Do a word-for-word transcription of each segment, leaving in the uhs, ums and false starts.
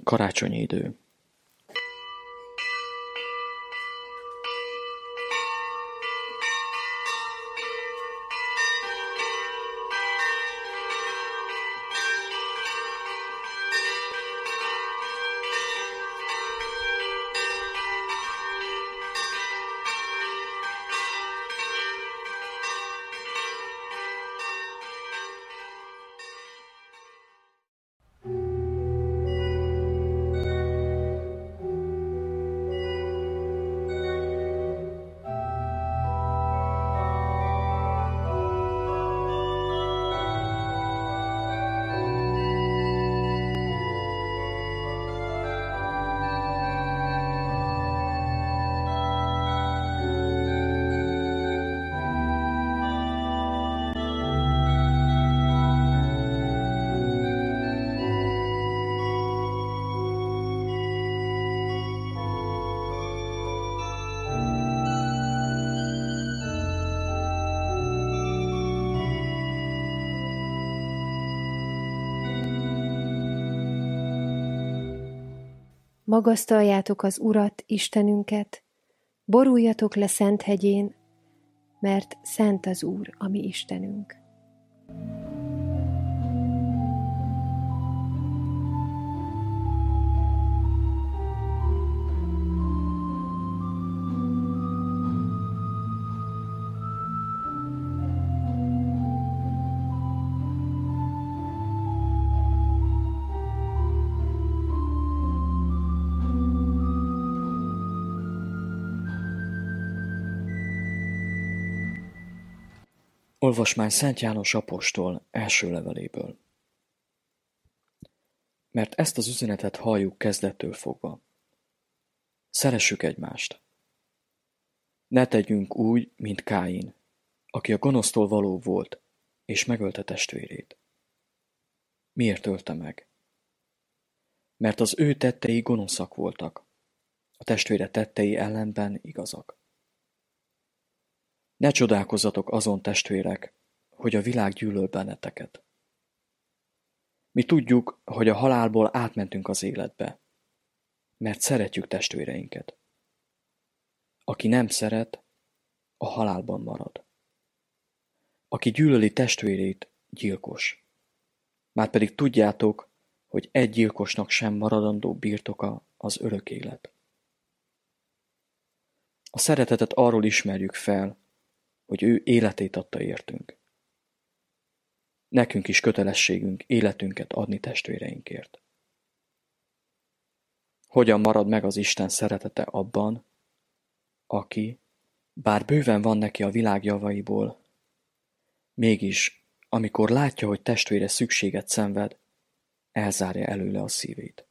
Karácsonyi idő. Magasztaljátok az Urat, Istenünket, boruljatok le szent hegyén, mert szent az Úr, a mi Istenünk. Olvasmány Szent János apostol első leveléből. Mert ezt az üzenetet halljuk kezdettől fogva. Szeressük egymást. Ne tegyünk úgy, mint Káin, aki a gonosztól való volt, és megölte testvérét. Miért ölte meg? Mert az ő tettei gonoszak voltak, a testvére tettei ellenben igazak. Ne csodálkozzatok azon, testvérek, hogy a világ gyűlöl benneteket. Mi tudjuk, hogy a halálból átmentünk az életbe, mert szeretjük testvéreinket. Aki nem szeret, a halálban marad. Aki gyűlöli testvérét, gyilkos. Márpedig tudjátok, hogy egy gyilkosnak sem maradandó birtoka az örök élet. A szeretetet arról ismerjük fel, hogy ő életét adta értünk. Nekünk is kötelességünk életünket adni testvéreinkért. Hogyan marad meg az Isten szeretete abban, aki, bár bőven van neki a világ javaiból, mégis, amikor látja, hogy testvére szükséget szenved, elzárja előle a szívét.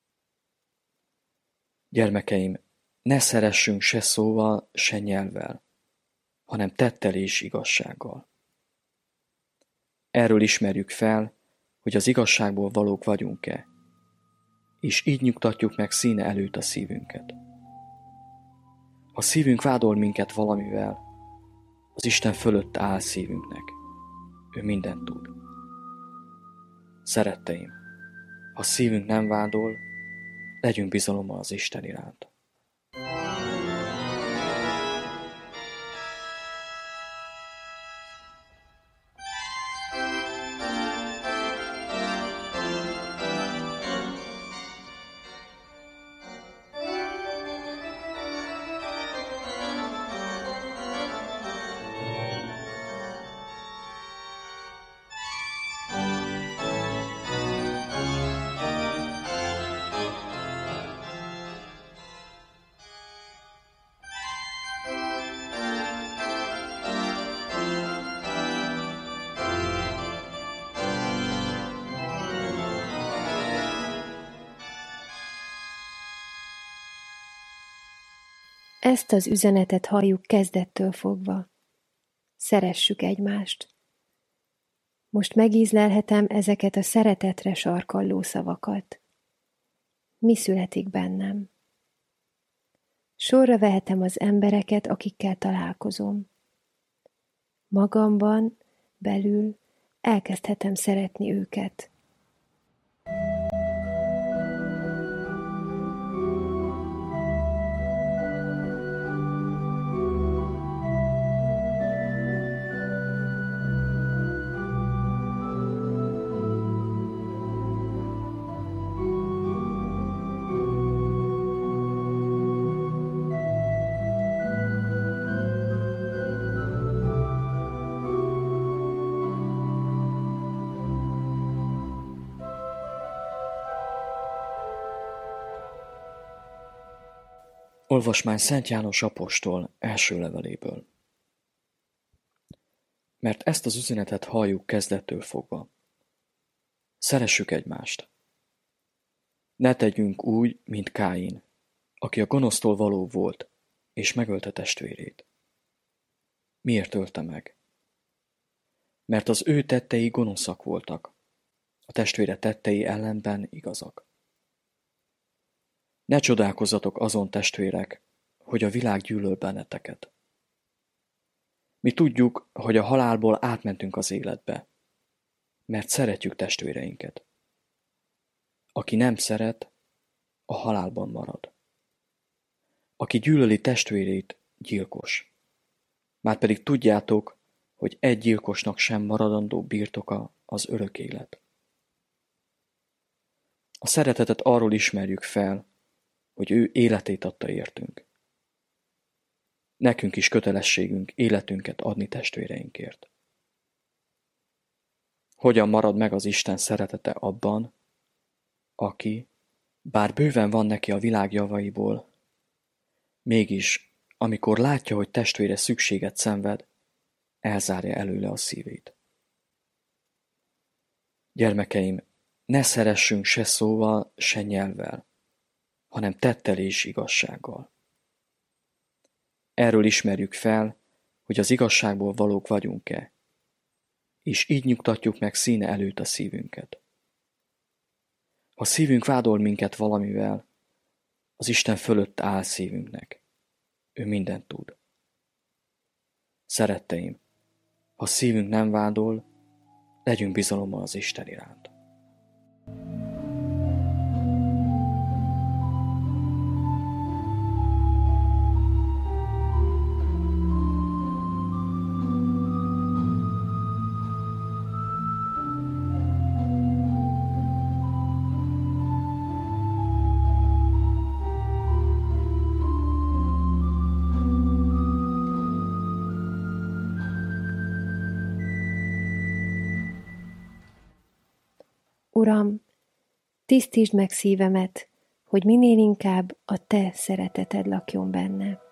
Gyermekeim, ne szeressünk se szóval, se nyelvvel, hanem tettel és igazsággal. Erről ismerjük fel, hogy az igazságból valók vagyunk-e, és így nyugtatjuk meg színe előtt a szívünket. Ha szívünk vádol minket valamivel, az Isten fölött áll szívünknek. Ő mindent tud. Szeretteim, ha szívünk nem vádol, legyünk bizalommal az Isten iránt. Ezt az üzenetet halljuk kezdettől fogva. Szeressük egymást. Most megízlelhetem ezeket a szeretetre sarkalló szavakat. Mi születik bennem? Sorra vehetem az embereket, akikkel találkozom. Magamban, belül elkezdhetem szeretni őket. Olvasmány Szent János apostol első leveléből. Mert ezt az üzenetet halljuk kezdettől fogva. Szeressük egymást. Ne tegyünk úgy, mint Káin, aki a gonosztól való volt, és megölte testvérét. Miért ölte meg? Mert az ő tettei gonoszak voltak, a testvére tettei ellenben igazak. Ne csodálkozzatok azon, testvérek, hogy a világ gyűlöl benneteket. Mi tudjuk, hogy a halálból átmentünk az életbe, mert szeretjük testvéreinket. Aki nem szeret, a halálban marad. Aki gyűlöli testvérét, gyilkos. Márpedig tudjátok, hogy egy gyilkosnak sem maradandó birtoka az örök élet. A szeretetet arról ismerjük fel, hogy ő életét adta értünk. Nekünk is kötelességünk életünket adni testvéreinkért. Hogyan marad meg az Isten szeretete abban, aki, bár bőven van neki a világ javaiból, mégis, amikor látja, hogy testvére szükséget szenved, elzárja előle a szívét. Gyermekeim, ne szeressünk se szóval, se nyelvvel, hanem tettel és igazsággal. Erről ismerjük fel, hogy az igazságból valók vagyunk-e, és így nyugtatjuk meg színe előtt a szívünket. Ha szívünk vádol minket valamivel, az Isten fölött áll szívünknek. Ő mindent tud. Szeretteim, ha szívünk nem vádol, legyünk bizalommal az Isten iránt. Uram, tisztítsd meg szívemet, hogy minél inkább a Te szereteted lakjon benne.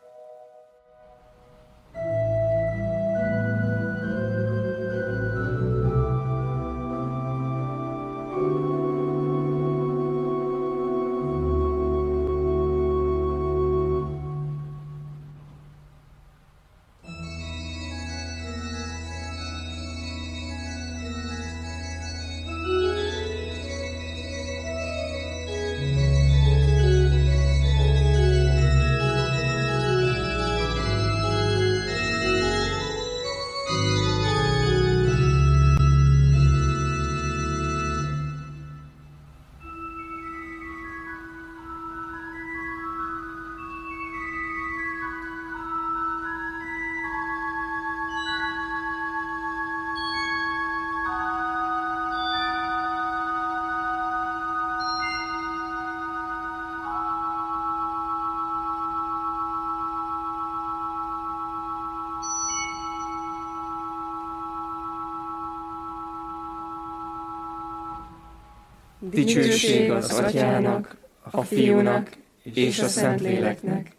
Dicsőség az Atyának, a Fiúnak és a Szentléleknek,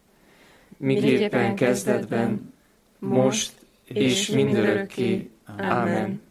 miképpen kezdetben, most és mindörökké. Ámen.